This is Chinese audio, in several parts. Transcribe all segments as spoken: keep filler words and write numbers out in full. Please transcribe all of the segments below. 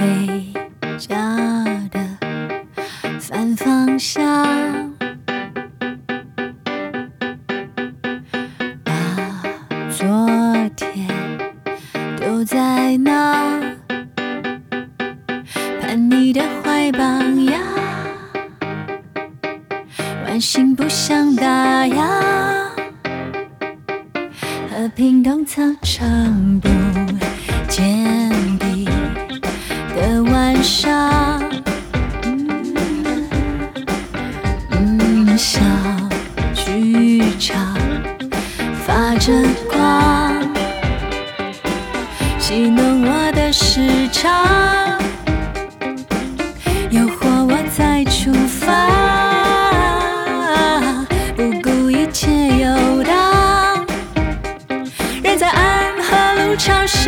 回家的反方向，把昨天丢在那叛逆的怀抱呀，唤醒不想打烊，和平懂操场不见底的晚上，嗯，小剧场发着光，戏弄我的时长，诱惑我再出发，不顾一切游荡，人在暗河路潮上，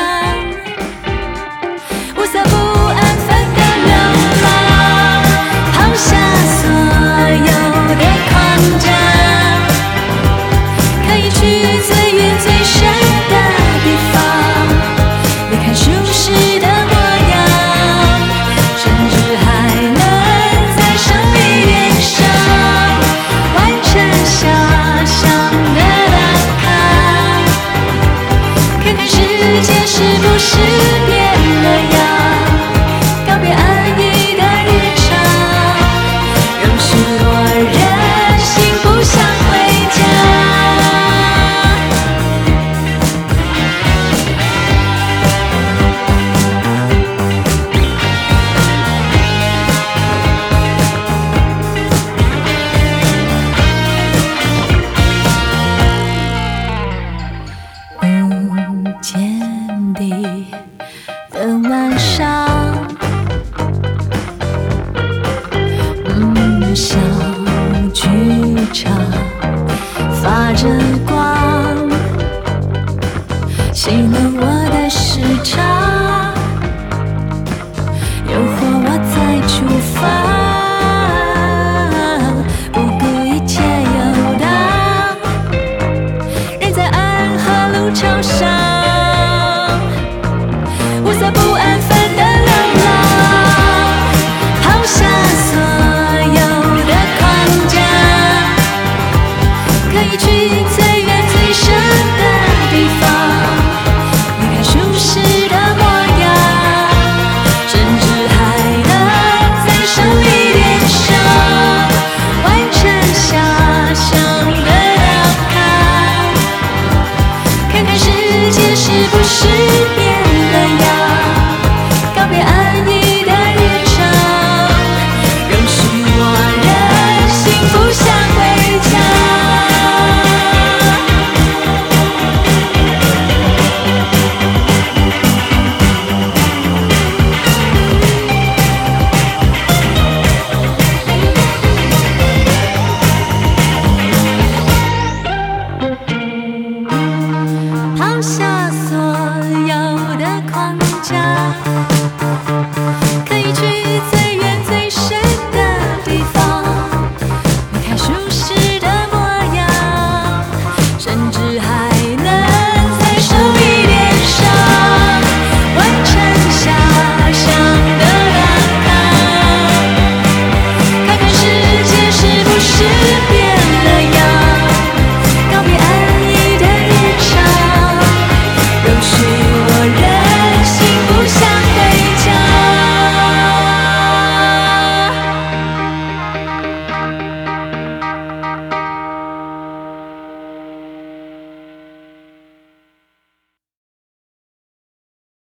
无色不安分的流浪，抛下所有的框架，可以去最远最深的地方，离开舒适的模样，甚至还能在生命脸上完成遐想的打卡，看看世界是不是变了样，告别安逸的日常，容许我任性不想回家。不见底的晚上，嗯，小剧场发着光，戏弄我的时长，诱惑我再出发，不顾一切游荡，人在暗河路潮上，无色不安分的流浪，抛下所有的框架，可以去最远最深的地方，离开舒适的模样，甚至还能在胜利脸上完成遐想的打卡，看看世界是不是变了样，告别安逸的日常，容许我任性不想回家。抛下所有的框架，可以去最远最深的地方，离开舒适的模样，甚至还能在生命脸上完成遐想